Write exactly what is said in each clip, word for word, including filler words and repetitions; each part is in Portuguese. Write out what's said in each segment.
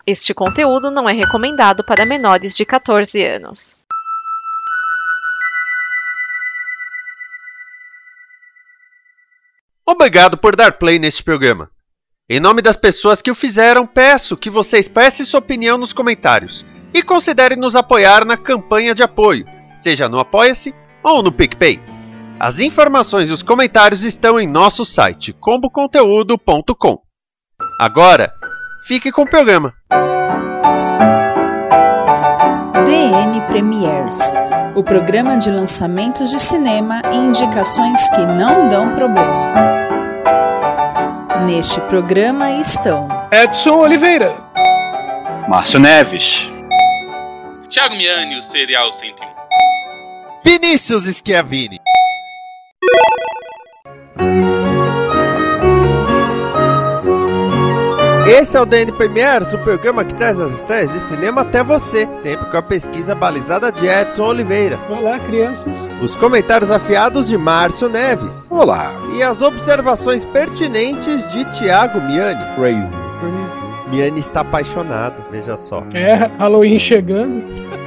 Este conteúdo não é recomendado para menores de quatorze anos. Obrigado por dar play neste programa. Em nome das pessoas que o fizeram, peço que você expresse sua opinião nos comentários e considere nos apoiar na campanha de apoio, seja no Apoia-se ou no PicPay. As informações e os comentários estão em nosso site, combo conteúdo ponto com. Agora, fique com o programa. D N Premiers, o programa de lançamentos de cinema e indicações que não dão problema. Neste programa estão Edson Oliveira, Márcio Neves, Thiago Miani, o Serial cento e um, Vinícius Schiavini. Esse é o D N Premiers, o programa que traz as estreias de cinema até você, sempre com a pesquisa balizada de Edson Oliveira. Olá, crianças. Os comentários afiados de Márcio Neves. Olá, E as observações pertinentes de Thiago Miani. Crazy. Miani está apaixonado, veja só. É, Halloween chegando.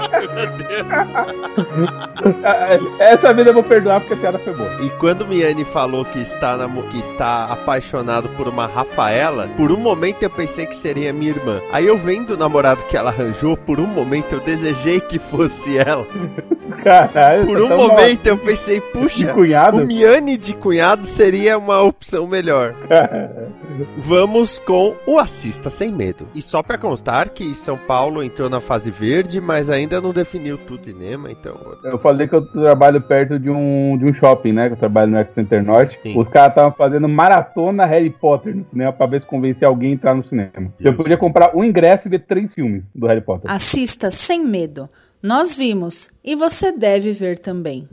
Essa vida eu vou perdoar porque a piada foi boa. E quando Miani falou que está, namo- que está apaixonado por uma Rafaela, por um momento eu pensei que seria minha irmã. Aí eu vendo o namorado que ela arranjou, por um momento eu desejei que fosse ela. Caralho, Por tá um tão momento eu pensei, puxa, De cunhado? o Miani de cunhado seria uma opção melhor. Vamos com o Assista Sem Medo. E só pra constar que São Paulo entrou na fase verde, mas ainda não definiu tudo de cinema, então... Eu falei que eu trabalho perto de um, de um shopping, né? Que eu trabalho no Ex Center Norte. Sim. Os caras estavam fazendo maratona Harry Potter no cinema pra ver se convencer alguém a entrar no cinema. Eu podia comprar um ingresso e ver três filmes do Harry Potter. Assista Sem Medo. Nós vimos e você deve ver também.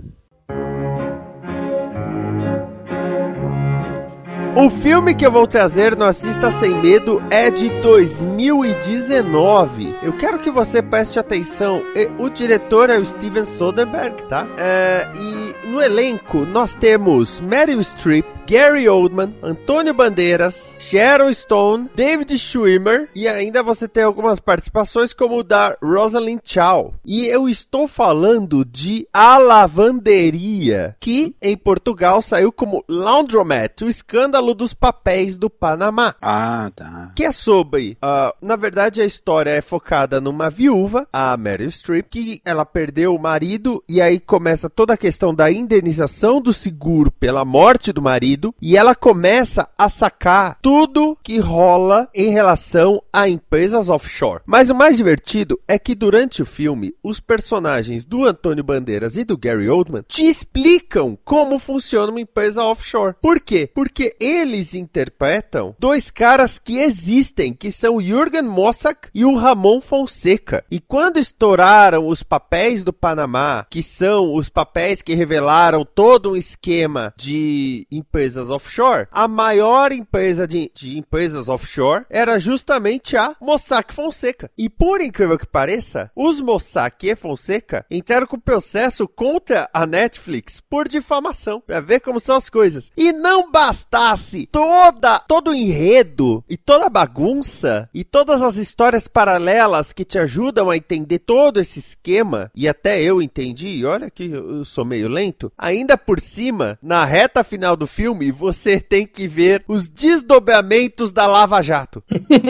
O filme que eu vou trazer no Assista Sem Medo é de dois mil e dezenove. Eu quero que você preste atenção. E o diretor é o Steven Soderbergh, tá? É, e no elenco nós temos Meryl Streep, Gary Oldman, Antônio Bandeiras, Sharon Stone, David Schwimmer e ainda você tem algumas participações como o da Rosalind Chow. E eu estou falando de A Lavanderia, que em Portugal saiu como Laundromat, o escândalo dos papéis do Panamá. Ah, tá. Que é sobre, uh, na verdade a história é focada numa viúva, a Meryl Streep, que ela perdeu o marido e aí começa toda a questão da indenização do seguro pela morte do marido e ela começa a sacar tudo que rola em relação a empresas offshore. Mas o mais divertido é que durante o filme, os personagens do Antônio Bandeiras e do Gary Oldman te explicam como funciona uma empresa offshore. Por quê? Porque eles interpretam dois caras que existem, que são o Jürgen Mossack e o Ramon Fonseca. E quando estouraram os papéis do Panamá, que são os papéis que revelaram todo um esquema de empresas offshore, a maior empresa de, de empresas offshore era justamente a Mossack Fonseca. E por incrível que pareça, os Mossack e Fonseca entraram com processo contra a Netflix por difamação, pra ver como são as coisas. E não bastasse toda, todo o enredo e toda a bagunça e todas as histórias paralelas que te ajudam a entender todo esse esquema, e até eu entendi, e olha que eu sou meio lento, ainda por cima, na reta final do filme, você tem que ver os desdobramentos da Lava Jato.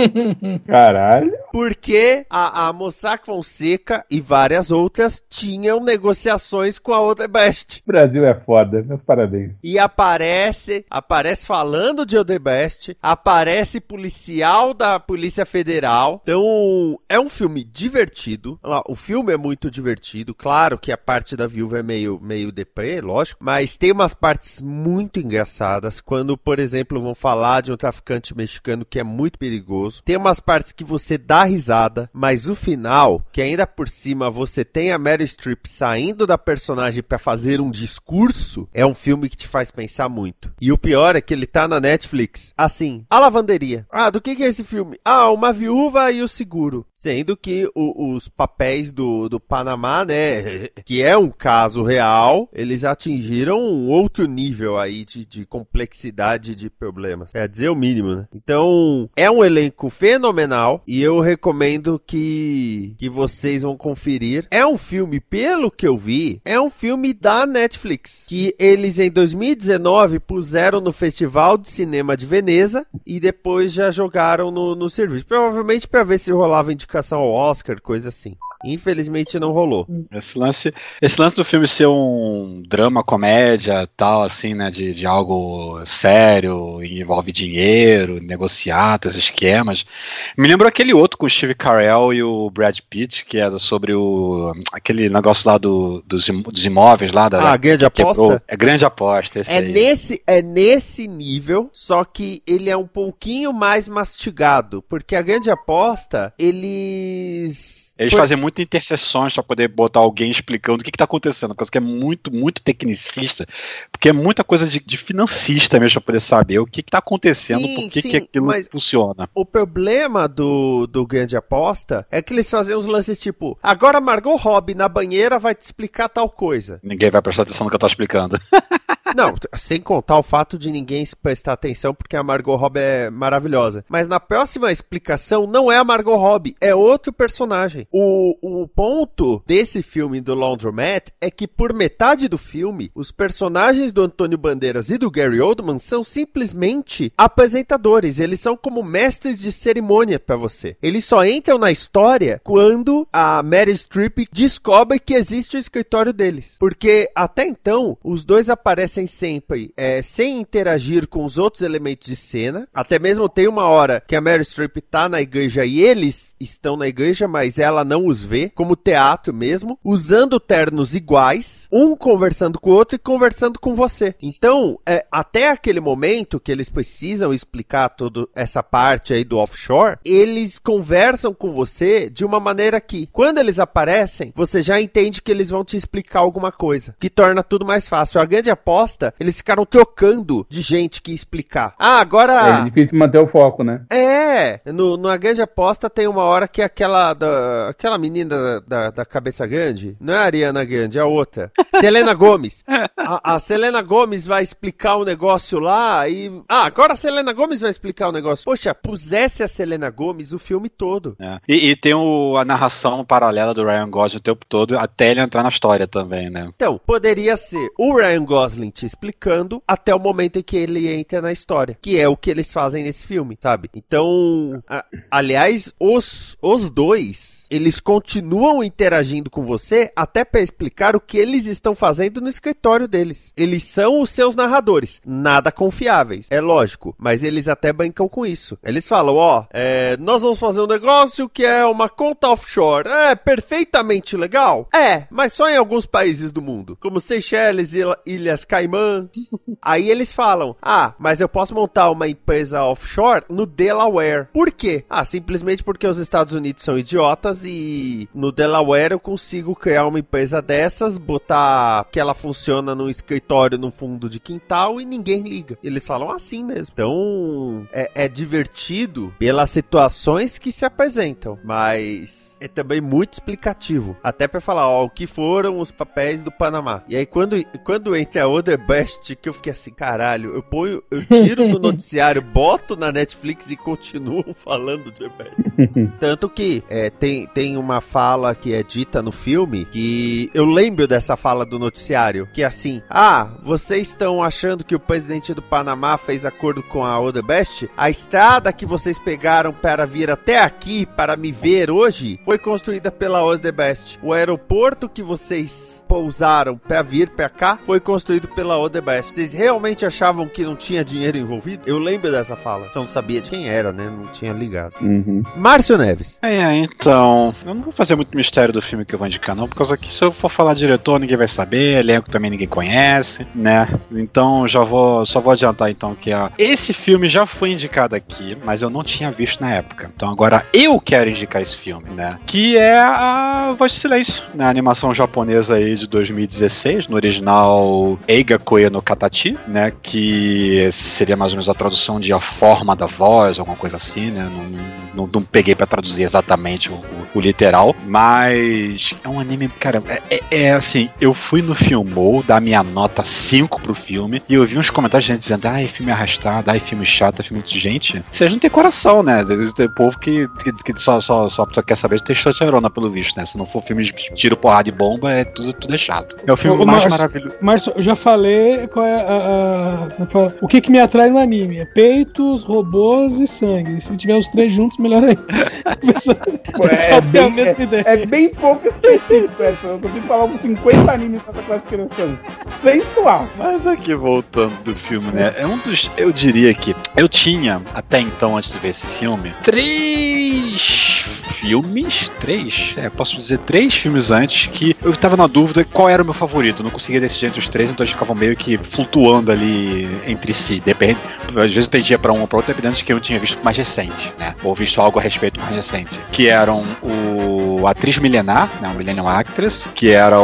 Caralho. Porque a, a Mossack Fonseca e várias outras tinham negociações com a Odebrecht. O Brasil é foda, meus parabéns. E aparece, aparece falando de Odebrecht, aparece policial da Polícia Federal. Então, é um filme divertido. Olha lá, o filme é muito divertido. Claro que a parte da viúva é meio, meio deprê, lógico. Mas tem umas partes muito engraçadas. Quando, por exemplo, vão falar de um traficante mexicano que é muito perigoso. Tem umas partes que você dá risada. Mas o final, que ainda por cima você tem a Meryl Streep saindo da personagem pra fazer um discurso, é um filme que te faz pensar muito. E o pior é que ele tá na Netflix. Assim, a lavanderia. Ah, do que que é esse filme? Ah, uma viúva e o seguro. Sendo que o, os papéis do, do Panamá, né, que é um caso real, eles atingiram um outro nível aí de, de complexidade de problemas. É dizer o mínimo, né? Então, é um elenco fenomenal e eu recomendo que, que vocês vão conferir. É um filme, pelo que eu vi, é um filme da Netflix, que eles em dois mil e dezenove puseram no Festival de Cinema de Veneza e depois já jogaram no, no serviço. Provavelmente para ver se rolava indicação ao Oscar, coisa assim. Infelizmente não rolou. Esse lance, esse lance do filme ser um drama, comédia, tal, assim, né, de, de algo sério, envolve dinheiro, negociatas, esquemas. Me lembrou aquele outro com o Steve Carell e o Brad Pitt, que era sobre o aquele negócio lá do, dos, dos imóveis lá. Da, ah, Grande Aposta? Quebrou. É Grande Aposta, esse é aí. Nesse, é nesse nível, só que ele é um pouquinho mais mastigado, porque a Grande Aposta, eles... Eles Por... fazem muitas interseções para poder botar alguém explicando o que está acontecendo, coisa que é muito, muito tecnicista, porque é muita coisa de, de financista mesmo para poder saber o que está acontecendo, sim, por que, que aquilo funciona. O problema do, do Grande Aposta é que eles fazem uns lances tipo, agora Margot Robbie na banheira vai te explicar tal coisa. Ninguém vai prestar atenção no que eu tô explicando. Não, sem contar o fato de ninguém prestar atenção porque a Margot Robbie é maravilhosa. Mas na próxima explicação não é a Margot Robbie, é outro personagem. O, o ponto desse filme do Laundromat é que por metade do filme, os personagens do Antônio Bandeiras e do Gary Oldman são simplesmente apresentadores. Eles são como mestres de cerimônia pra você. Eles só entram na história quando a Meryl Streep descobre que existe o escritório deles. Porque até então, os dois aparecem sempre é, sem interagir com os outros elementos de cena. Até mesmo tem uma hora que a Meryl Streep tá na igreja e eles estão na igreja, mas ela não os vê, como teatro mesmo, usando ternos iguais, um conversando com o outro e conversando com você. Então, é, até aquele momento que eles precisam explicar toda essa parte aí do offshore, eles conversam com você de uma maneira que, quando eles aparecem, você já entende que eles vão te explicar alguma coisa, que torna tudo mais fácil. A Grande Aposta, eles ficaram trocando de gente que explicar. Ah, agora... É difícil manter o foco, né? É, no, no A Grande Aposta tem uma hora que aquela, da, aquela menina da, da, da cabeça grande, não é a Ariana Grande, é a outra, Selena Gomez. A, a Selena Gomez vai explicar um negócio lá e... Ah, agora a Selena Gomez vai explicar o um negócio. Poxa, pusesse a Selena Gomez o filme todo. É. E, e tem o, a narração paralela do Ryan Gosling o tempo todo, até ele entrar na história também, né? Então, poderia ser o Ryan Gosling te explicando até o momento em que ele entra na história, que é o que eles fazem nesse filme, sabe? Então, a, aliás, os, os dois, eles continuam interagindo com você até para explicar o que eles estão fazendo no escritório deles. Eles são os seus narradores, nada confiáveis, é lógico, mas eles até brincam com isso. Eles falam, ó, oh, é, nós vamos fazer um negócio que é uma conta offshore. É perfeitamente legal? É, mas só em alguns países do mundo, como Seychelles, Ilhas Caimã. Aí eles falam, ah, mas eu posso montar uma empresa offshore no Delaware. Por quê? Ah, simplesmente porque os Estados Unidos são idiotas e no Delaware eu consigo criar uma empresa dessas, botar que ela funciona num escritório no fundo de quintal e ninguém liga. Eles falam assim mesmo. Então, é, é divertido pelas situações que se apresentam, mas é também muito explicativo. Até pra falar, ó, o que foram os papéis do Panamá. E aí, quando, quando entra a Odebrecht, que eu fiquei assim, caralho, eu ponho, eu tiro do noticiário, boto na Netflix e continuo falando de Odebrecht. Tanto que é, tem, tem uma fala que é dita no filme, que eu lembro dessa fala do noticiário, que é assim, ah, vocês estão achando que o presidente do Panamá fez acordo com a Odebrecht? A estrada que vocês pegaram para vir até aqui, para me ver hoje, foi construída pela Odebrecht. O aeroporto que vocês pousaram para vir para cá, foi construído pela Odebrecht. Vocês realmente achavam que não tinha dinheiro envolvido? Eu lembro dessa fala. Só não sabia de quem era, né? Não tinha ligado. Uhum. Márcio Neves. É, então, eu não vou fazer muito mistério do filme que eu vou indicar, não, por causa que se eu for falar diretor, ninguém vai saber, elenco também ninguém conhece, né? Então, já vou, só vou adiantar, então, que a... esse filme já foi indicado aqui, mas eu não tinha visto na época. Então, agora eu quero indicar esse filme, né? Que é a Voz do Silêncio, na animação japonesa aí de dois mil e dezesseis, no original Eiga Higakoya no Katachi, né, que seria mais ou menos a tradução de a forma da voz, alguma coisa assim, né, não, não, não peguei pra traduzir exatamente o, o, o literal, mas é um anime, cara, é, é, é assim, eu fui no Filmou dar minha nota cinco pro filme, e eu vi uns comentários de gente dizendo, ai, filme arrastado, ai, filme chato, filme de gente, vocês não tem coração, né, tem povo que, que, que só, só, só quer saber de testosterona, pelo visto, né, se não for filme de tiro, porrada de bomba, é tudo, tudo é chato. É o filme Ô, mais Márcio, maravilhoso. Márcio, eu já falei qual é a, a, a, o que que me atrai no anime, é peitos, robôs e sangue, se tiver os três juntos, melhor ainda. Pô, é, tem a bem, mesma é, ideia. é bem pouco específico, essa. Eu consigo falar uns cinquenta animes nessa classificação. Sem suar. Mas aqui, voltando do filme, né? É um dos. Eu diria que eu tinha, até então, antes de ver esse filme, três filmes. Três? É, posso dizer três filmes antes que eu tava na dúvida qual era o meu favorito. Eu não conseguia decidir entre os três, então eles ficavam meio que flutuando ali entre si. Depende. Às vezes eu tendia pra um ou pra outro, dependendo de quem eu tinha visto mais recente, né? Ou visto algo a respeito mais recente. Que eram o Atriz Milenar, né? O Millennium Actress, que era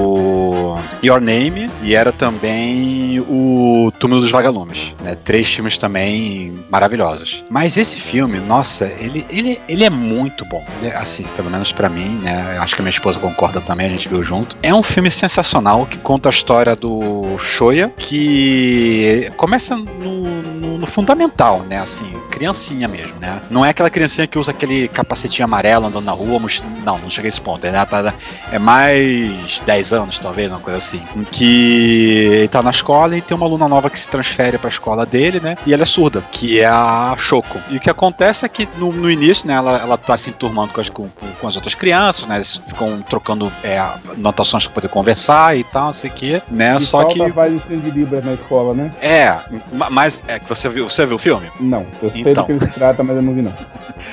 o Your Name, e era também o Túmulo dos Vagalumes, né? Três filmes também maravilhosos. Mas esse filme, nossa, ele, ele, ele é muito bom. Ele é, assim, pelo menos pra mim, né? Acho que a minha esposa concorda também, a gente viu junto. É um filme sensacional que conta a história do Shoya, que começa no, no, no fundamental, né? Assim, criancinha mesmo, né? Não é aquela criancinha que usa aquele capacetinho amarelo andando na rua, mas não, não chega a esse ponto. É, é mais dez anos, talvez, uma coisa assim. Em que ele tá na escola e tem uma aluna nova que se transfere pra escola dele, né? E ela é surda, que é a Shoko. E o que acontece é que no, no início, né? Ela, ela tá se enturmando com as, com, com as outras crianças, né? Eles ficam trocando é, anotações pra poder conversar e tal, não sei o que, né? E Só que. vai de Libras na escola, né? É, mas é que você viu, você viu o filme? Não, eu sei Então. do que ele se trata, mas eu não vi não.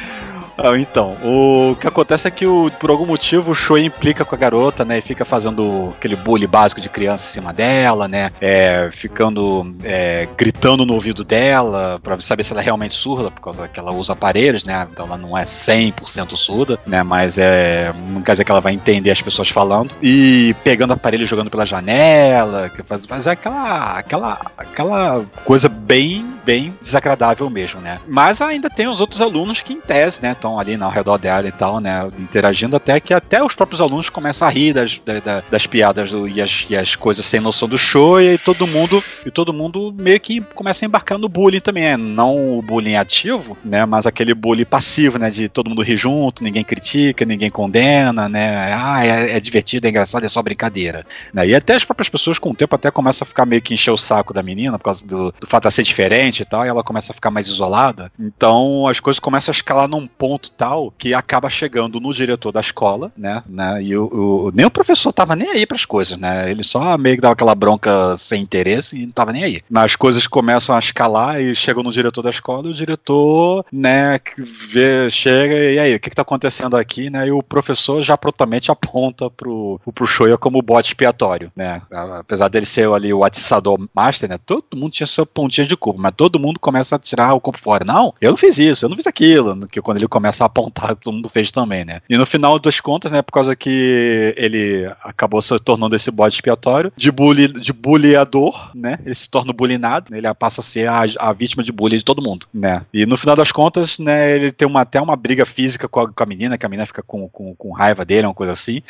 Ah, então, o que acontece é que o, por algum motivo o Shoei implica com a garota, né, e fica fazendo aquele bullying básico de criança em cima dela, né, é, ficando, é, gritando no ouvido dela pra saber se ela é realmente surda, por causa que ela usa aparelhos, né, então ela não é cem por cento surda, né, mas é, não quer dizer que ela vai entender as pessoas falando, e pegando aparelho e jogando pela janela, que faz, faz aquela, aquela, aquela coisa bem, bem desagradável mesmo, né, mas ainda tem os outros alunos que em tese, né, estão ali ao redor dela e tal, né, interagindo, até que até os próprios alunos começam a rir das, das, das piadas do, e, as, e as coisas sem noção do show, e todo mundo e todo mundo meio que começa a embarcar no bullying também, né? Não o bullying ativo, né, mas aquele bullying passivo, né, de todo mundo rir junto, ninguém critica, ninguém condena, né, ah, é, é divertido, é engraçado, é só brincadeira, né, e até as próprias pessoas com o tempo até começam a ficar meio que encher o saco da menina, por causa do, do fato de ser diferente e tal, e ela começa a ficar mais isolada, então as coisas começam a escalar num ponto tal que acaba chegando no diretor da escola, né, né, e o, o, nem o professor tava nem aí pras coisas, né, ele só meio que dava aquela bronca sem interesse e não tava nem aí. Mas as coisas começam a escalar e chegam no diretor da escola e o diretor, né, vê, chega e aí, o que que tá acontecendo aqui, né, e o professor já prontamente aponta pro, pro Shoya como bode expiatório, né, apesar dele ser ali o atiçador master, né, todo mundo tinha seu pontinho de culpa, mas todo mundo começa a tirar o corpo fora. Não, eu não fiz isso, eu não fiz aquilo, que quando ele começa a apontar, todo mundo fez também, né? E no final das contas, né, por causa que ele acabou se tornando esse bode expiatório, de bully, de bullyador, né, ele se torna bullyingado, né, ele passa a ser a, a vítima de bullying de todo mundo, né? E no final das contas, né, ele tem uma, até uma briga física com a, com a menina, que a menina fica com, com, com raiva dele, uma coisa assim,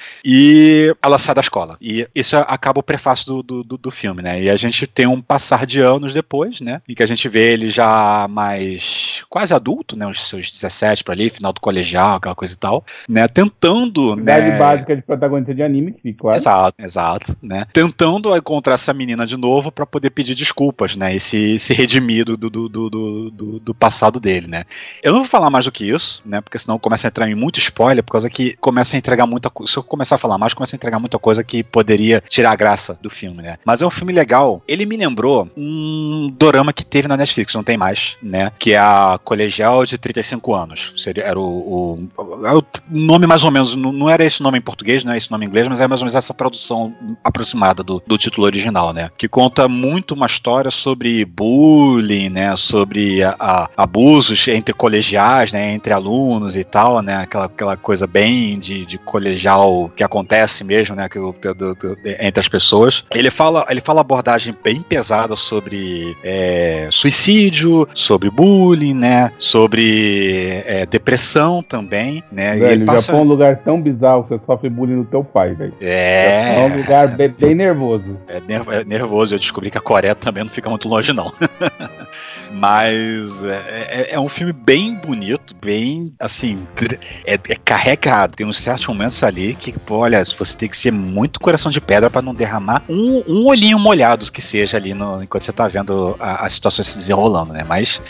e ela sai da escola. E isso acaba o prefácio do, do, do, do filme, né? E a gente tem um passar de anos depois, né, em que a gente vê ele já mais quase adulto, né, os seus dezessete para ali, final do colegial, aquela coisa e tal, né, tentando, idade né, básica de protagonista de anime, que fica claro. Exato, exato, né, tentando encontrar essa menina de novo pra poder pedir desculpas, né, e se, se redimir do, do, do, do, do, do passado dele, né. Eu não vou falar mais do que isso, né, porque senão começa a entrar em muito spoiler, por causa que começa a entregar muita coisa, se eu começar a falar mais, começa a entregar muita coisa que poderia tirar a graça do filme, né, mas é um filme legal. Ele me lembrou um dorama que teve na Netflix, não tem mais, né, que é a Colegial de trinta e cinco anos, seria, era o, o é o nome mais ou menos, não, não era esse nome em português, não é esse nome em inglês, mas é mais ou menos essa tradução aproximada do, do título original, né? Que conta muito uma história sobre bullying, né? Sobre a, a, abusos entre colegiais, né? Entre alunos e tal, né? Aquela, aquela coisa bem de, de colegial que acontece mesmo, né? Que, do, do, do, entre as pessoas. Ele fala, ele fala abordagem bem pesada sobre é, suicídio, sobre bullying, né? Sobre é, depressão também, né? Velho, e ele passa... o Japão é um lugar tão bizarro que você sofre bullying no teu pai, velho. É. É um lugar bem, bem nervoso. É, nerv é nervoso. Eu descobri que a Coreia também não fica muito longe, não. Mas é, é, é um filme bem bonito, bem, assim, é, é carregado. Tem uns certos momentos ali que, pô, olha, você tem que ser muito coração de pedra pra não derramar um, um olhinho molhado que seja ali no, enquanto você tá vendo a, a situação se desenrolando, né? Mas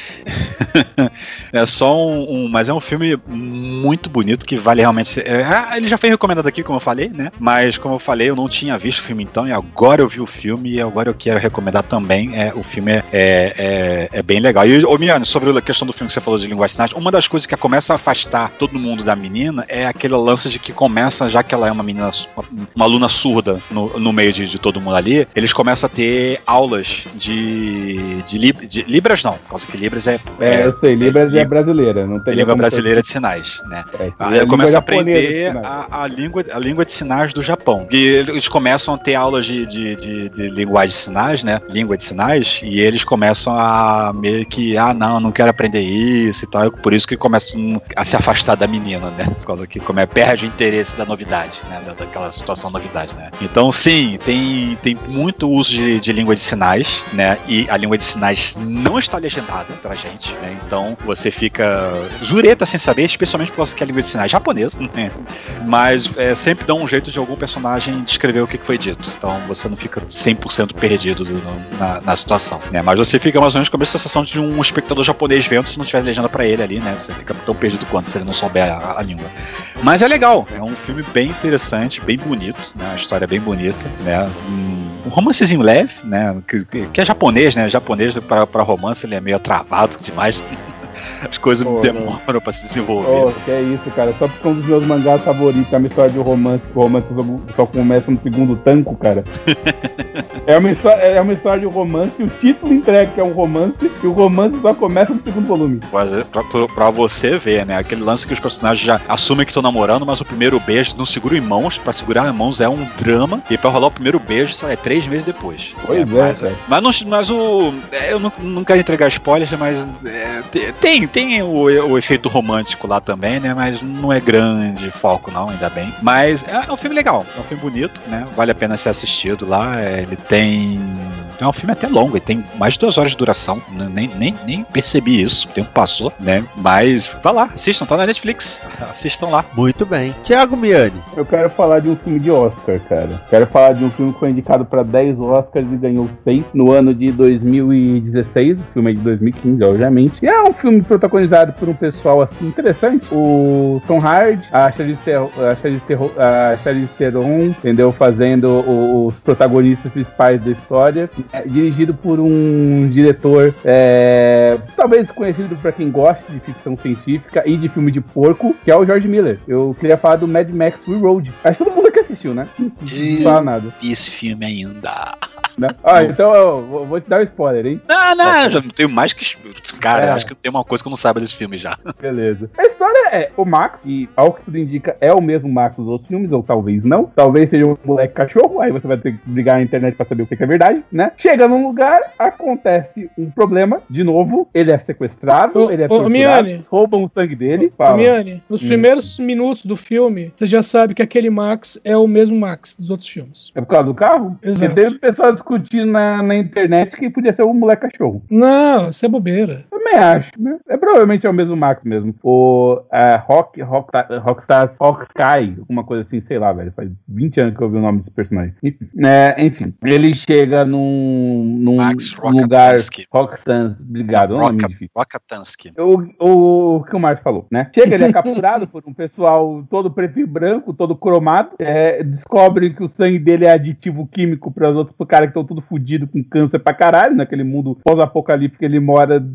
é só um, um... Mas é um filme muito bonito que vale realmente... Ser, é, ah, ele já foi recomendado aqui, como eu falei, né? Mas, como eu falei, eu não tinha visto o filme então, e agora eu vi o filme e agora eu quero recomendar também. É, o filme é, é, é, é bem legal. E, ô Miane, sobre a questão do filme que você falou de linguagem de sinais, uma das coisas que começa a afastar todo mundo da menina é aquele lance de que começa, já que ela é uma menina, uma, uma aluna surda no, no meio de, de todo mundo ali, eles começam a ter aulas de, de, lib, de Libras, não, por causa que Libras é... É, é eu sei, Libras é, é brasileira. Não tem língua brasileira de sinais, né? É, aí começa a aprender a, a, língua, a língua de sinais do Japão. E eles começam a ter aulas de, de, de, de linguagem de sinais, né? Língua de sinais, e eles começam a meio que, ah, não, não quero aprender isso e tal. E por isso que começam a se afastar da menina, né? Por causa que como é, perde o interesse da novidade, né? Da, daquela situação novidade, né? Então, sim, tem, tem muito uso de, de língua de sinais, né? E a língua de sinais não está legendada pra gente, né? Então, você fica zureta sem saber, especialmente por causa que a língua de sinais é japonesa, né? Mas é, sempre dá um jeito de algum personagem descrever o que foi dito. Então, você não fica cem por cento perdido do, na, na situação, né? Mas você fica mais ou menos com a sensação de um espectador japonês vendo se não tiver legenda pra ele ali, né? Você fica tão perdido quanto se ele não souber a, a língua. Mas é legal, é um filme bem interessante, bem bonito, né? Uma história bem bonita, né? Um, um romancezinho leve, né? Que, que é japonês, né? Japonês pra, pra romance ele é meio travado demais. As coisas oh, demoram não. pra se desenvolver. Oh, que é isso, cara. Só porque um dos meus mangás favoritos é uma história de romance, que o romance só, só começa no segundo tanco, cara. é, uma história, é uma história de romance e o título entrega que é um romance e o romance só começa no segundo volume. Pra, pra, pra você ver, né? Aquele lance que os personagens já assumem que estão namorando, mas o primeiro beijo não segura em mãos. Pra segurar em mãos é um drama. E pra rolar o primeiro beijo só é três meses depois. Pois é, mas, é mas, não, mas o... Eu não, não quero entregar spoilers, mas é, tem Tem o, o efeito romântico lá também, né? Mas não é grande foco, não, ainda bem. Mas é, é um filme legal, é um filme bonito, né? Vale a pena ser assistido lá. É, ele tem. É um filme até longo, ele tem mais de duas horas de duração. Nem, nem, nem percebi isso, o tempo passou, né? Mas vá lá, assistam, tá na Netflix. Assistam lá. Muito bem. Thiago Miani. Eu quero falar de um filme de Oscar, cara. Quero falar de um filme que foi indicado pra dez Oscars e ganhou seis no ano de dois mil e dezesseis. O filme é de dois mil e quinze, obviamente. E é um filme protagonizado por um pessoal assim interessante. O Tom Hardy, a Charlize Theron, a Charlize Theron, a Charlize Theron, entendeu? Fazendo os protagonistas principais da história. É, dirigido por um diretor é, talvez conhecido pra quem gosta de ficção científica e de filme de porco, que é o George Miller. Eu queria falar do Mad Max Fury Road. Acho que todo mundo aqui assistiu, né? Não fala nada. Esse filme ainda. Né? Ah, então eu vou, vou te dar um spoiler, hein? Não, não, eu já não tenho mais que... Cara, é. Acho que tem uma coisa que eu não saiba desse filme já. Beleza. A história é o Max, e ao que tudo indica é o mesmo Max dos outros filmes, ou talvez não. Talvez seja um moleque cachorro, aí você vai ter que brigar na internet pra saber o que é verdade, né? Chega num lugar, acontece um problema, de novo, ele é sequestrado, ô, ele é ô, Miane, roubam o sangue dele. Ô, Miane, nos hum. primeiros minutos do filme, você já sabe que aquele Max é o mesmo Max dos outros filmes. É por causa do carro? Exato. E teve pessoal discutindo na, na internet que podia ser um moleque cachorro. Não, isso é bobeira. Também acho, né? É, provavelmente é o mesmo Max mesmo. O uh, Rock, Rock, Rockstar, Rock Sky, alguma coisa assim, sei lá, velho. Faz vinte anos que eu ouvi o nome desse personagem. É, enfim, ele chega num, num Max lugar... Rockstans, obrigado. Rockatansky. O, o, o que o Marcos falou, né? Chega, ele é capturado por um pessoal todo preto e branco, todo cromado. É, descobre que o sangue dele é aditivo químico para os outros caras que estão tudo fudido com câncer pra caralho, naquele mundo pós-apocalíptico que ele mora desde sempre.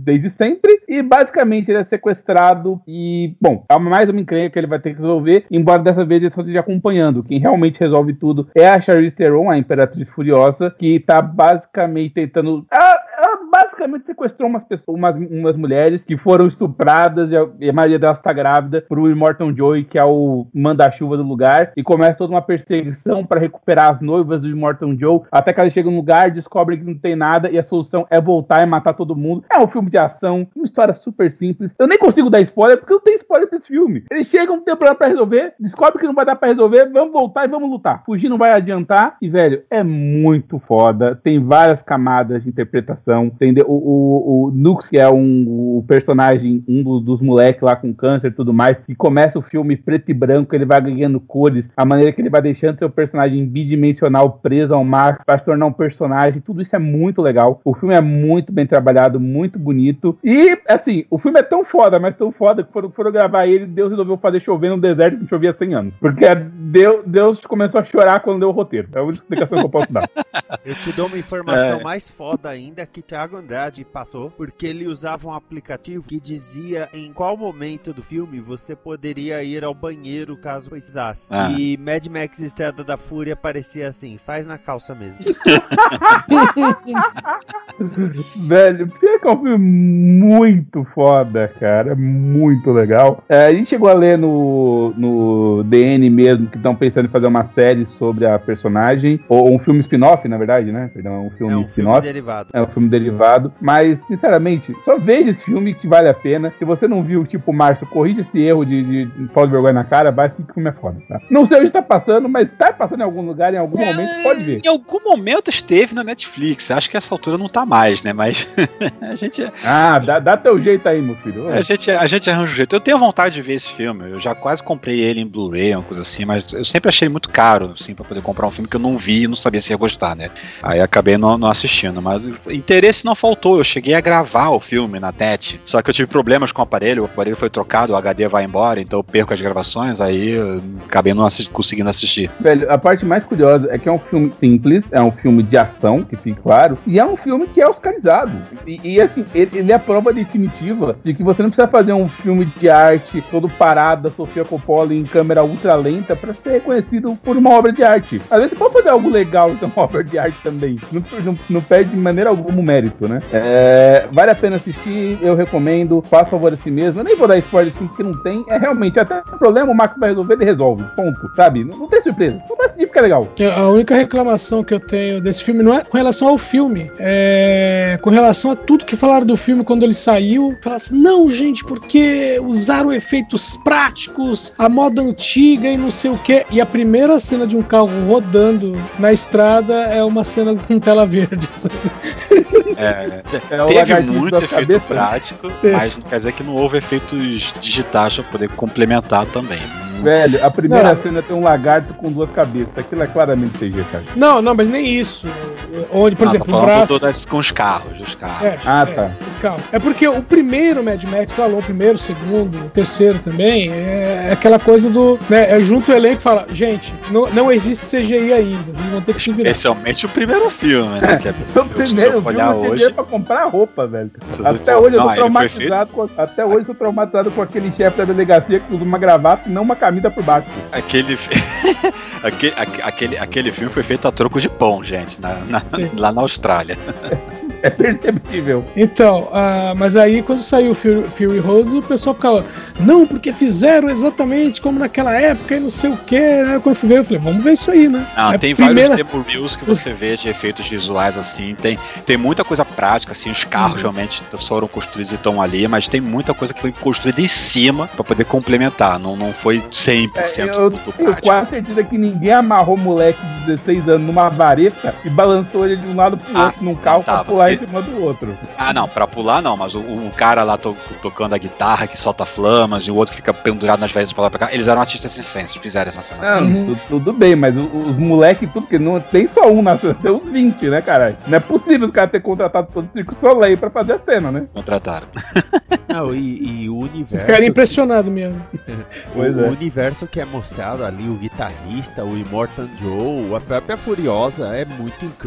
sempre, e basicamente ele é sequestrado e, bom, é mais uma encrenca que ele vai ter que resolver, embora dessa vez ele só esteja acompanhando. Quem realmente resolve tudo é a Charlize Theron, a Imperatriz Furiosa, que tá basicamente tentando... Ela, ela basicamente sequestrou umas pessoas, umas, umas mulheres que foram estupradas e a, e a maioria delas tá grávida pro Immortan Joe, que é o manda-chuva do lugar, e começa toda uma perseguição para recuperar as noivas do Immortan Joe, até que ela chega no lugar, descobre que não tem nada e a solução é voltar e matar todo mundo. É um filme de ação, uma história super simples. Eu nem consigo dar spoiler porque não tem spoiler pra esse filme. Eles chegam, não tem problema pra resolver, descobre que não vai dar pra resolver, vamos voltar e vamos lutar. Fugir não vai adiantar e, velho, é muito foda. Tem várias camadas de interpretação. Entendeu? O, o, o Nux, que é um o personagem, um do, dos moleques lá com câncer e tudo mais, que começa o filme preto e branco, ele vai ganhando cores, a maneira que ele vai deixando seu personagem bidimensional preso ao mar para se tornar um personagem, tudo isso é muito legal. O filme é muito bem trabalhado, muito bonito. E, assim, o filme é tão foda, mas tão foda que foram, foram gravar ele, Deus resolveu fazer chover num deserto que chovia há cem anos. Porque Deus, Deus começou a chorar quando deu o roteiro. É a única explicação que eu posso dar. Eu te dou uma informação É. mais foda ainda que Thiago Andrade passou, porque ele usava um aplicativo que dizia em qual momento do filme você poderia ir ao banheiro caso precisasse. Ah. E Mad Max Estrada da Fúria parecia assim, faz na calça mesmo. Velho, pior que é um filme muito foda, cara. Muito legal. É, a gente chegou a ler no, no D N mesmo que estão pensando em fazer uma série sobre a personagem. Ou um filme spin-off, na verdade, né? Perdão, um filme É um filme spin-off. derivado. É um filme derivado. Mas, sinceramente, só veja esse filme que vale a pena. Se você não viu, tipo, Márcio, corrija esse erro de, de, de pau de vergonha na cara, vai que o filme é foda, tá? Não sei onde tá passando, mas tá passando em algum lugar, em algum momento, pode ver. Em algum momento esteve na Netflix. Acho que essa altura não tá mais, né? Mas a gente. Ah, dá, dá teu jeito aí, meu filho. A gente, a gente arranja um jeito. Eu tenho vontade de ver esse filme. Eu já quase comprei ele em Blu-ray, uma coisa assim, mas eu sempre achei muito caro, assim, pra poder comprar um filme que eu não vi e não sabia se ia gostar, né? Aí acabei não, não assistindo. Mas interesse não faltou. Eu cheguei a gravar o filme na T E T. Só que eu tive problemas com o aparelho. O aparelho foi trocado, o H D vai embora, então eu perco as gravações. Aí eu acabei não assi- conseguindo assistir. Velho, a parte mais curiosa é que é um filme simples, é um filme de ação, que fique claro, e é um filme que é oscarizado. E, e assim, ele, ele é a prova definitiva de que você não precisa fazer um filme de arte todo parado da Sofia Coppola em câmera ultra lenta pra ser reconhecido por uma obra de arte. Às vezes você pode fazer algo legal e ter uma obra de arte também. Não, não, não perde de maneira alguma o mérito, né? É, vale a pena assistir, eu recomendo, faça favor a si mesmo. Eu nem vou dar spoiler assim, porque não tem. É realmente, até o problema o Max vai resolver, ele resolve. Ponto, sabe? Não, não tem surpresa. Não vai assistir porque é legal. A única reclamação que eu tenho desse filme não é com relação ao filme, é com relação a tudo que falaram do filme quando ele saiu. Falaram assim, não, gente, porque usaram efeitos práticos, a moda antiga e não sei o que. E a primeira cena de um carro rodando na estrada é uma cena com tela verde, sabe? É, É o teve lagartixo muito da efeito cabeça. prático, Teve. mas não quer dizer que não houve efeitos digitais pra poder complementar também. Velho, a primeira Não. cena tem um lagarto com duas cabeças. Aquilo é claramente C G, cara. Não, não, mas nem isso. Onde, por Ah, exemplo, tô o falando braço... todas com os carros, os carros. É, Ah, é, tá. os carros. É porque o primeiro Mad Max, lá, o primeiro, o segundo, o terceiro também, é aquela coisa do... Né, é junto o elenco e fala, gente, não, não existe C G I ainda, vocês vão ter que se virar. Especialmente o primeiro filme, né? Que é, O primeiro filme olhar eu tinha hoje, dinheiro pra comprar roupa, velho. se Até você- hoje eu Não, tô ele foi traumatizado com, até hoje eu tô traumatizado com aquele chefe da delegacia que usa uma gravata e não uma camisa por baixo. Aquele, aquele, aque- aquele, aquele filme foi feito a troco de pão, gente, na, na- Sim. lá na Austrália. É perceptível. Então, ah, mas aí quando saiu o Fury, Fury Road, o pessoal ficava, não, porque fizeram exatamente como naquela época e não sei o que, né? Quando eu fui ver, eu falei, vamos ver isso aí, né? Não, É tem primeira- vários demo reels que você vê de efeitos visuais assim, tem, tem muita coisa prática, assim, os carros Uhum. realmente foram construídos e estão ali, mas tem muita coisa que foi construída em cima pra poder complementar, não, não foi cem por É, cento eu tudo tenho prático. quase certeza que ninguém amarrou moleque de dezesseis anos numa vareta e balançou ele de um lado pro Ah, outro num carro pra tava. pular em cima do outro. Ah, não, pra pular não, mas o, o cara lá to- tocando a guitarra que solta flamas e o outro que fica pendurado nas velhas pra lá pra cá, eles eram artistas circenses, fizeram essa cena. Não, assim. Uhum. tu- tudo bem, mas o- os moleques, tudo que não tem só um na cena, tem uns vinte, né, caralho? Não é possível os caras terem contratado todo o Circo Soleil pra fazer a cena, né? Contrataram. Não, e, e o Você universo. ficaria impressionado mesmo. O, Pois é. o universo que é mostrado ali, o guitarrista, o Immortan Joe, a própria Furiosa, é muito incrível.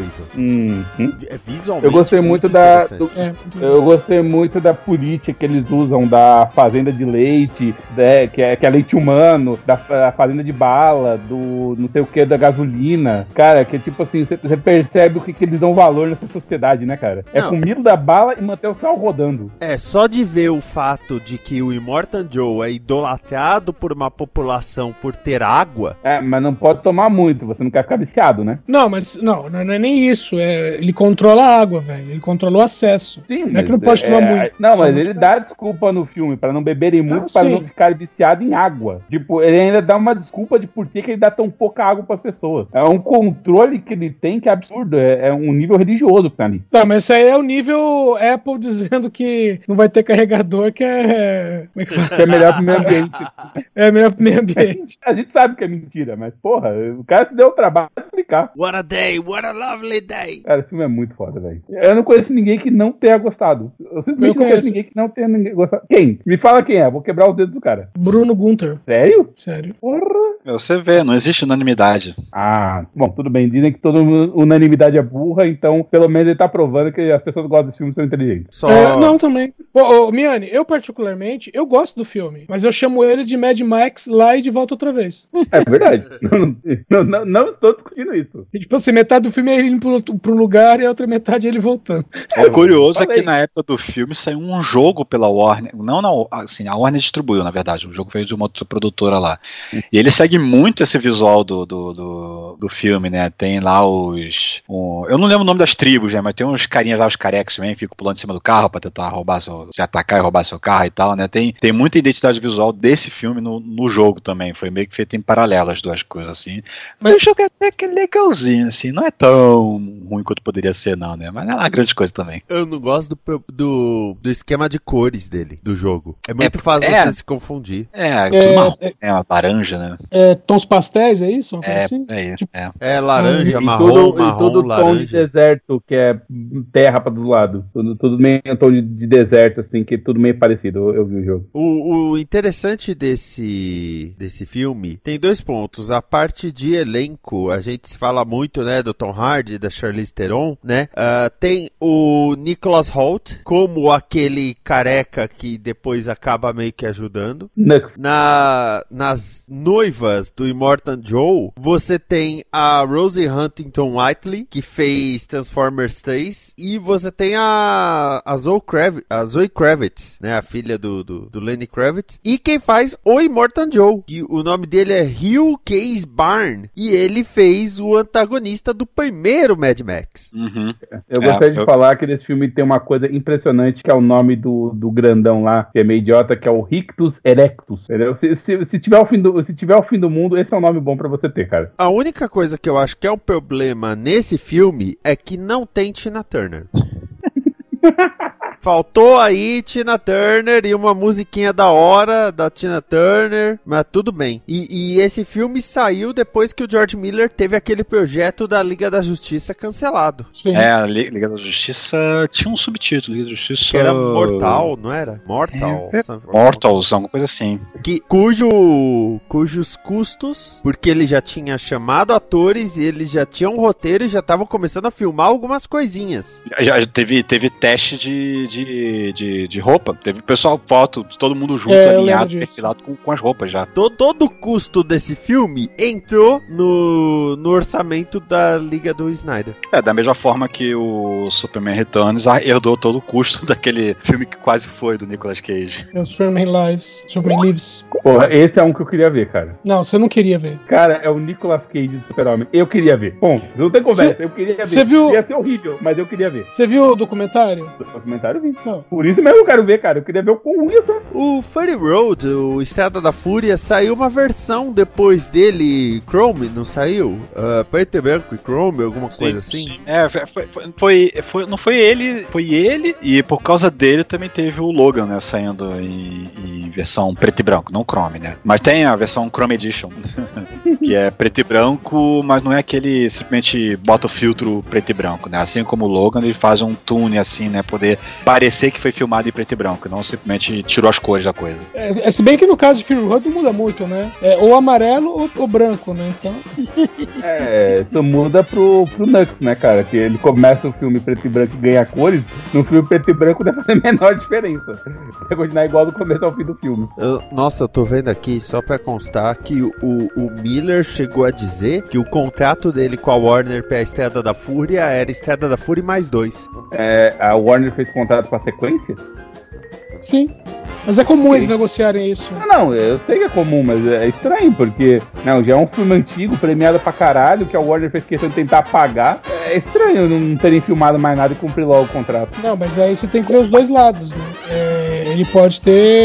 incrível. Uhum. É visualmente Eu gostei muito, muito da. interessante. do- É, muito eu gostei muito da política que eles usam da fazenda de leite, né, que, é, que é leite humano, da, da fazenda de bala, do não sei o que, da gasolina. Cara, que tipo assim, você percebe o que, que eles dão valor nessa sociedade, né, cara? É Não. comida da bala e manter o carro rodando. É, só de ver o fato de que o Immortan Joe é idolatrado por uma população por ter água. É, mas não pode tomar muito, você não quer ficar viciado, né? Não, mas não, não é nem isso. É, ele controla a água, velho. Ele controla o acesso. Sim, Não é que não pode tomar muito. Não, Só mas não- ele dá desculpa no filme pra não beberem muito, Ah, pra sim. não ficar viciado em água. Tipo, ele ainda dá uma desculpa de por que que ele dá tão pouca água pras pessoas. É um controle que ele tem que é absurdo. É, é um nível religioso que tá ali. Tá, mas isso aí é o nível Apple dizendo que não vai ter carregador, que é. Como é que fala? Que é melhor pro meio ambiente. É melhor pro meio ambiente. A gente sabe que é mentira, mas porra, o cara se deu o trabalho de explicar. What a day, what a lovely day. Cara, esse filme é muito foda, velho. Eu não conheço ninguém que não tenha gostado. Eu simplesmente Eu não conheço conheço. ninguém que não tenha ninguém gostado. Quem? Me fala quem é, vou quebrar os dedos do cara. Bruno Gunter. Sério? Sério. Porra. Você vê, não existe unanimidade. Ah, bom, tudo bem. Dizem que toda unanimidade é burra, então pelo menos ele tá provando que as pessoas gostam desse filme e são inteligentes. Só... É, não, também. Ô, ô, Miane, eu particularmente, eu gosto do filme, mas eu chamo ele de Mad Max lá e de volta outra vez. É verdade. não, não, não, não estou discutindo isso. E, tipo assim, metade do filme é ele indo pro, pro lugar e a outra metade é ele voltando. O curioso é falei. que na época do filme saiu um jogo pela Warner. Não, não, assim, a Warner distribuiu, na verdade. O jogo veio de uma outra produtora lá. E ele segue muito esse visual do, do, do, do filme, né? Tem lá os. Um, eu não lembro o nome das tribos, né? Mas tem uns carinhas lá, os carecas também, ficam pulando em cima do carro pra tentar roubar seu. Se atacar e roubar seu carro e tal, né? Tem, tem muita identidade visual desse filme no, no jogo também. Foi meio que feito em paralelo as duas coisas, assim. Mas o jogo é até que legalzinho, assim. Não é tão ruim quanto poderia ser, não, né? Mas não é uma grande coisa também. Eu não gosto do, do, do esquema de cores dele, do jogo. É muito É, fácil é. você se confundir. É, É, tudo marrom, é- é uma laranja, né? É, tons pastéis, é isso? Uma coisa É, assim? é, Tipo- é. É laranja, E marrom, tudo, marrom, e todo tom de laranja. deserto, que é terra pra todo lado. Tudo, tudo meio tom de, de deserto, assim, que é tudo meio parecido. Eu, eu vi o jogo. O, o interessante desse, desse filme tem dois pontos. A parte de elenco, a gente se fala muito, né, do Tom Hardy, da Charlize Theron, né? Ah, tem o Nicholas Hoult como aquele careca que depois acaba meio que ajudando. Nux. Na, nas noivas do Immortan Joe, você tem a Rosie Huntington Whiteley, que fez Transformers três, e você tem a, a, Zoe, Kravitz, a Zoe Kravitz, né, a filha do, do, do Lenny Kravitz, e quem faz o Immortan Joe, que o nome dele é Hugh Case Barn, e ele fez o antagonista do primeiro Mad Max. Uhum. Eu É, gostaria de eu- falar que nesse filme tem uma coisa impressionante, que é o nome do, do grandão lá, que é meio idiota, que é o Rictus Erectus. Entendeu? Se, se, se, tiver o fim do, se tiver o fim do mundo, esse é um nome bom pra você ter, cara. A única coisa que eu acho que é um problema nesse filme é que não tem Tina Turner. Faltou aí Tina Turner e uma musiquinha da hora da Tina Turner, mas tudo bem. E, e esse filme saiu depois que o George Miller teve aquele projeto da Liga da Justiça cancelado. Sim. É, a Li- Liga da Justiça tinha um subtítulo, Liga da Justiça. Que era Mortal, não era? Mortal. É, sabe? Mortals, alguma coisa assim. Que, cujo, cujos custos, porque ele já tinha chamado atores e ele já tinha um roteiro e já estavam começando a filmar algumas coisinhas. Já teve, teve teste de, de, de, de roupa. Teve pessoal, foto, todo mundo junto, É, eu alinhado, lembro disso. perfilado com, com as roupas já. To- todo o custo desse filme entrou no, no orçamento da Liga do Snyder. É, da mesma forma que o Superman Returns ah, herdou todo o custo daquele filme que quase foi do Nicolas Cage. É o Superman Lives. Superman Lives. Porra, esse é um que eu queria ver, cara. Não, você não queria ver. Cara, é o Nicolas Cage do Super-Homem. Eu queria ver. Bom, não tem conversa. Cê- eu queria ver. cê viu- Ia ser horrível, mas eu queria ver. Você viu o documentário? O documentário eu vi. Não. Por isso mesmo eu quero ver, cara. Eu queria ver o quão ruim ia ser. O Fury Road, o Estrada da Fúria, saiu uma versão depois dele, Chrome, não saiu? Uh, preto e branco e Chrome, alguma coisa assim? É, foi, foi, foi, foi- não foi ele, foi ele, e por causa dele também teve o Logan, né, saindo em, em versão preto e branco, não Chrome, né? Mas tem a versão Chrome Edition. Que é preto e branco, mas não é aquele simplesmente bota o filtro preto e branco, né? Assim como o Logan, ele faz um tune assim, né? Poder parecer que foi filmado em preto e branco, não simplesmente tirou as cores da coisa. É, é, se bem que no caso de Fury Road não muda muito, né? É ou amarelo ou, ou branco, né? Então... É, isso muda pro, pro Nux, né, cara? Que ele começa o filme preto e branco e ganha cores, no filme preto e branco deve fazer a menor diferença. Vai continuar igual do começo ao fim do filme. Eu, nossa, eu tô vendo aqui, só pra constar, que o, o Miller chegou a dizer que o contrato dele com a Warner pra Estrada da Fúria era Estrada da Fúria mais dois. É, a Warner fez contrato pra sequência? Sim. Mas é comum eles negociarem isso. Ah, não, eu sei que é comum, mas é estranho, porque não, já é um filme antigo, premiado pra caralho, que a Warner fez questão de tentar apagar. É estranho não terem filmado mais nada e cumprir logo o contrato. Não, mas aí você tem que ver os dois lados, né? É, ele pode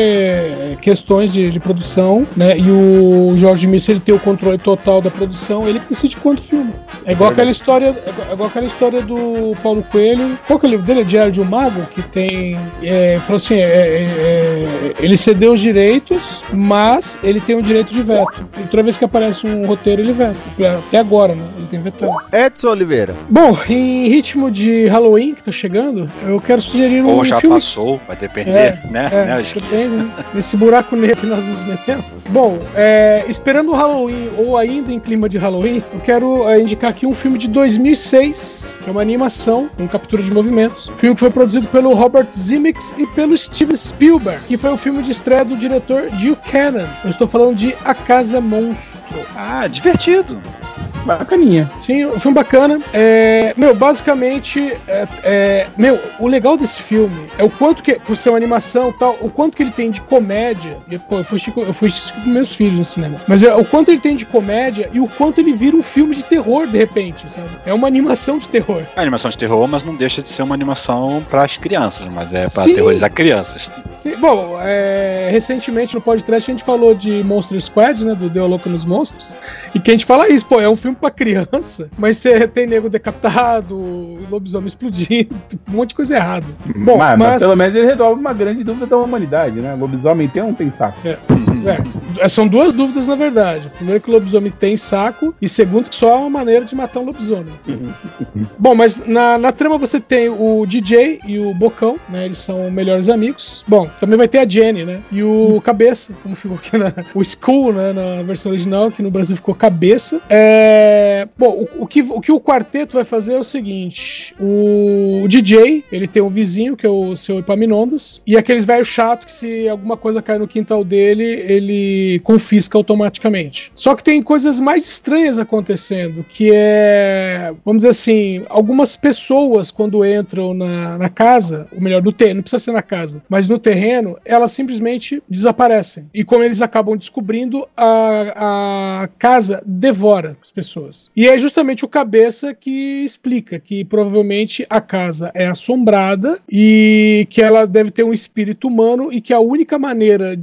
ter questões de, de produção, né? E o George Miller, ele tem o controle total da produção, ele que decide quanto filme. É igual aquela história, é igual aquela história do Paulo Coelho. Qual que é o livro dele? É Diário de um Mago, que tem... É, falou assim, é, é, é, ele cedeu os direitos, mas ele tem um direito de veto. E toda vez que aparece um roteiro, ele veta. Até agora, né? Ele tem vetado. Edson Oliveira. Bom, em ritmo de Halloween que tá chegando, eu quero sugerir um Ou já filme... passou, vai depender, é, né? É, né depende, né? Nesse buraco negro que nós nos metemos. Bom, é, esperando o Halloween ou ainda em clima de Halloween, eu quero é, indicar aqui um filme de dois mil e seis, que é uma animação com captura de movimentos. Um filme que foi produzido pelo Robert Zemeckis e pelo Steven Spielberg, que foi o filme de estreia do diretor Jill Cannon. Eu estou falando de A Casa Monstro. Ah, divertido. Bacaninha. Sim, um filme bacana. É, meu, basicamente, é, é, meu, o legal desse filme é o quanto que, por ser uma animação e tal, o quanto que ele tem de comédia. E, pô, eu fui eu fui com meus filhos no cinema. Mas é, o quanto ele tem de comédia e o quanto ele vira um filme de terror, de repente, sabe? É uma animação de terror. É animação de terror, mas não deixa de ser uma animação para as crianças, mas é para Sim. terrorizar crianças. Sim. Bom, é, recentemente no podcast a gente falou de Monster Squad, né? Do Deu a Louca nos Monstros. E que a gente fala isso, pô, é um filme pra criança, mas você tem nego decapitado, lobisomem explodindo, um monte de coisa errada. Bom, mas, mas... mas pelo menos ele resolve uma grande dúvida da humanidade, né? Lobisomem tem ou não tem saco? É, é, são duas dúvidas, na verdade. Primeiro, que o lobisomem tem saco, e segundo, que só há uma maneira de matar um lobisomem. Bom, mas na, na trama você tem o D J e o Bocão, né? Eles são melhores amigos. Bom, também vai ter a Jenny, né? E o Cabeça, como ficou aqui na... O Skull, né? Na versão original, que no Brasil ficou Cabeça. É... Bom, o, o, que, o que o quarteto vai fazer é o seguinte: o, o D J, ele tem um vizinho, que é o seu Epaminondas, e aqueles velhos chatos que se alguma coisa cai no quintal dele, ele confisca automaticamente. Só que tem coisas mais estranhas acontecendo, que é, vamos dizer assim, algumas pessoas quando entram na, na casa, ou melhor, no terreno, não precisa ser na casa, mas no terreno, elas simplesmente desaparecem. E como eles acabam descobrindo, a, a casa devora as pessoas. E é justamente o Cabeça que explica que provavelmente a casa é assombrada e que ela deve ter um espírito humano e que a única maneira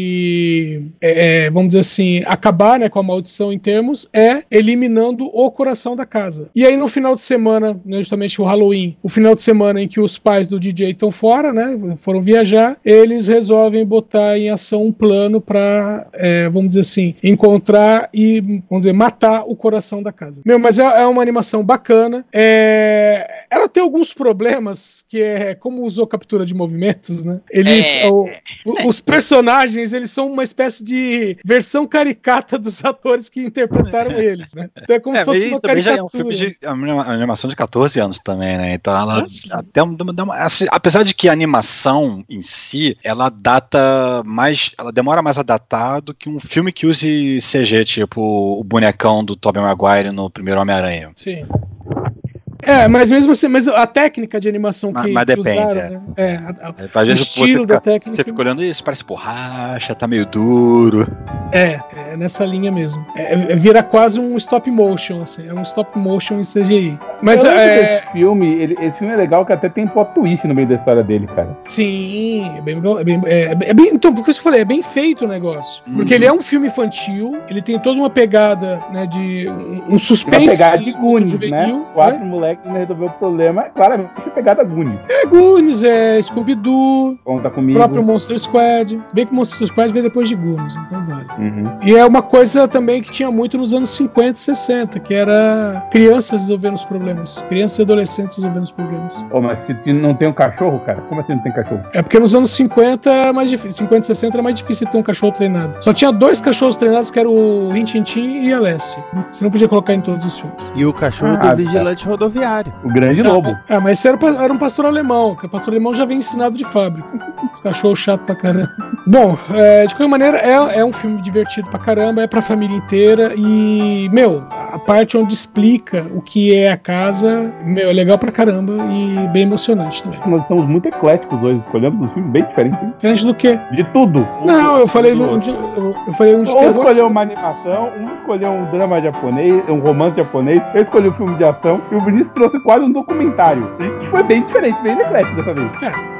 de, é, vamos dizer assim, acabar, né, com a maldição em termos é eliminando o coração da casa. E aí no final de semana, né, justamente o Halloween, o final de semana em que os pais do D J estão fora, né, foram viajar, eles resolvem botar em ação um plano para, é, vamos dizer assim, encontrar e, vamos dizer, matar o coração da casa. Meu, mas é, é uma animação bacana. É, ela tem alguns problemas, que é como usou captura de movimentos, né? Eles, É. o, o, os personagens, eles são uma espécie de versão caricata dos atores que interpretaram eles, né? Então é como É, se fosse mas uma também já é um caricatura. filme de uma animação de catorze anos também, né? Então ela Nossa. até um- dá uma- assim, apesar de que a animação em si, ela data mais, ela demora mais a datar do que um filme que use C G, tipo o bonecão do Tobey Maguire no primeiro Homem-Aranha. Sim. É, mas mesmo assim, mas a técnica de animação Mas- que, mas que depende, usaram, é. né? É, a- a- Às o vezes você estilo da fica, técnica. você fica olhando isso, parece borracha, tá meio duro. É, é nessa linha mesmo. É, é- vira quase um stop motion, assim. É um stop motion em C G I. Mas Eu lembro é. desse filme, ele, esse filme é legal que até tem plot twist no meio da história dele, cara. Sim, é bem, é bem, é, é bem. Então, por isso que eu falei, é bem feito o negócio. Porque Uhum. ele é um filme infantil, ele tem toda uma pegada, né, de um, um suspense Uma pegada de infanto Goonies, juvenil, né? Quatro moleques máquina resolveu o problema. Claramente é pegada Goonies. É Goonies, é Scooby-Doo, Conta o comigo. próprio Monster Squad. Bem que o Monster Squad veio depois de Goonies, então vale. Uhum. E é uma coisa também que tinha muito nos anos cinquenta e sessenta, que era crianças resolvendo os problemas. Crianças e adolescentes resolvendo os problemas. Oh, mas se tu não tem um cachorro, cara, como assim não tem cachorro? É porque nos anos cinquenta era mais difícil. cinquenta e sessenta era mais difícil ter um cachorro treinado. Só tinha dois cachorros treinados, que era o Rin-Tin-Tin e a Lessie. Você não podia colocar em todos os filmes. E o cachorro Ah, do vigilante rodoviário. O grande lobo. Ah, mas esse era, era um pastor alemão, que o pastor alemão já vem ensinado de fábrica. Esse cachorro chato pra caramba. Bom, é, de qualquer maneira, é, é um filme divertido pra caramba, é pra família inteira e, meu, a parte onde explica o que é a casa, meu, é legal pra caramba e bem emocionante também. Nós somos muito ecléticos hoje, escolhemos um filme bem diferente, hein? Diferente do quê? De tudo. Não, eu falei um de, eu, eu falei um de Um terror. escolheu uma animação, um escolheu um drama japonês, um romance japonês, eu escolhi um filme de ação e o Vinícius trouxe quase um documentário. E foi bem diferente, bem eclético dessa vez. É.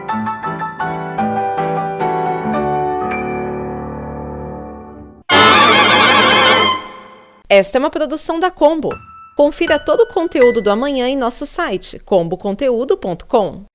Esta é uma produção da Combo. Confira todo o conteúdo do amanhã em nosso site combo conteúdo ponto com.